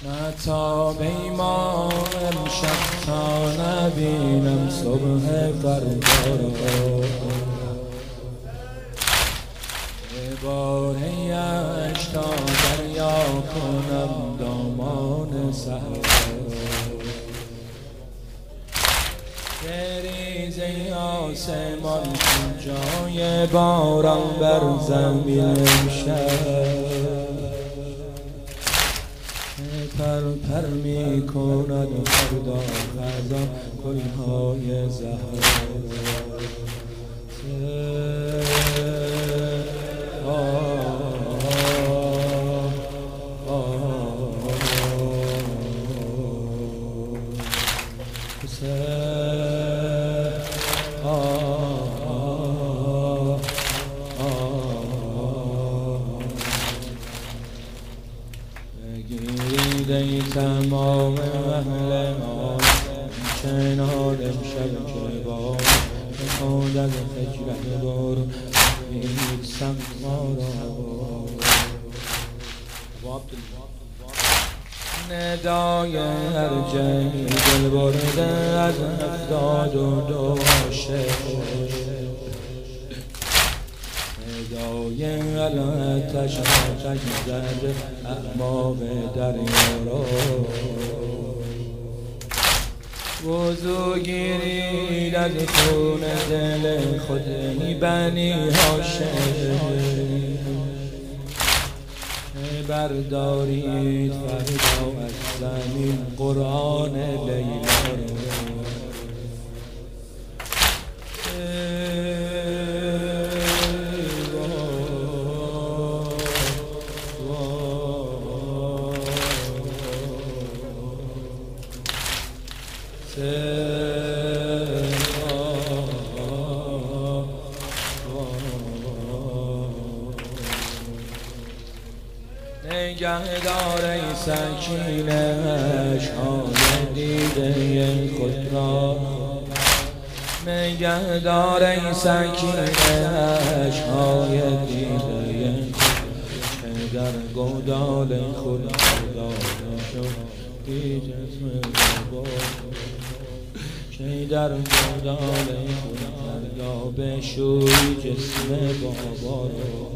نه تا بیما امشب تا نبینم صبح فردا را باره‌اش تا دریا کنم دامان صحرا بریزه آسمان جای باران بر زمین امشب پر پر می کند فردا خزان گلهای زهرا بگیرید تمام اهل آن کنار امشب که با خود از فکرت بار بید سمت ما را ندای ارجعی دل برده از 72 عاشق ندای علتش زده اعماق دریا را وضو گیرید از خون دل خود بنی هاشم بردارید فردا از زمین قرآن لیلا نگهدار ای سکینه اشهای دیده خود را نگهدار ای سکینه اشهای دیده چه در گودال خود داده شد بی جسم بابا چه در گودال خود دریا بشوی جسم بابا را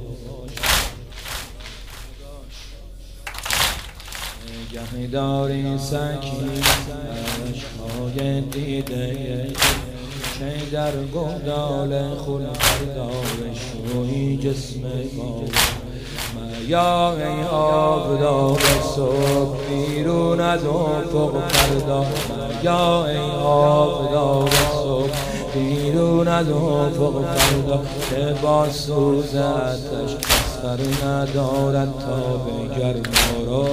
نگهداری سکینه اشهای دیده چه در گودال خون فردا بشوی جسم بابا یا ای آفتاب صبح بیرون از افق فردا یا ای آفتاب صبح بیرون از افق فردا که با سوز آتش اثر ندارد تا به گرما را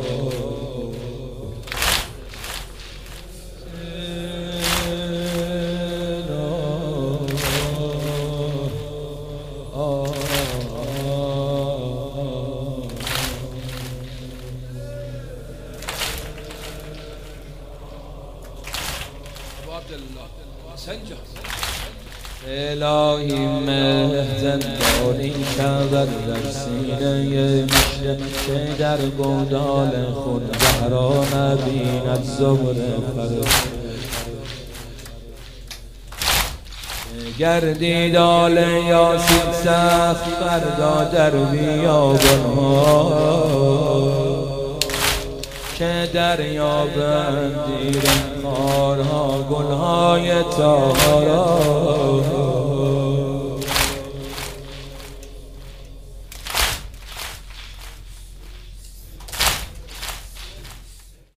الهی مه زندانی شود در سینه مشت که در گودال خود زهرا نبیند زمر فرد گردید آل یاسین سخت فردا در بیابانها که دریابند دیر خارها گلهای تارا